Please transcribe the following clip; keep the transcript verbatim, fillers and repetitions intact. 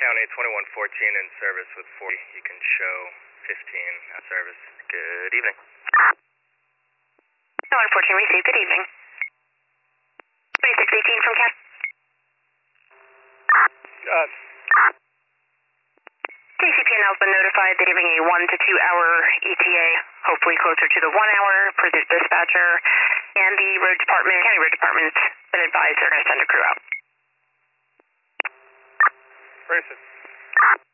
County twenty-one fourteen in service with forty. You can show fifteen uh, service. Good evening. twenty-one fourteen received. Good evening. twenty-six eighteen from Cat. Uh, T C P N L has been notified they're giving a one to two hour E T A, hopefully closer to the one hour per the dispatcher, and the road department, county road department's been advised they're going to send a crew out. Racist.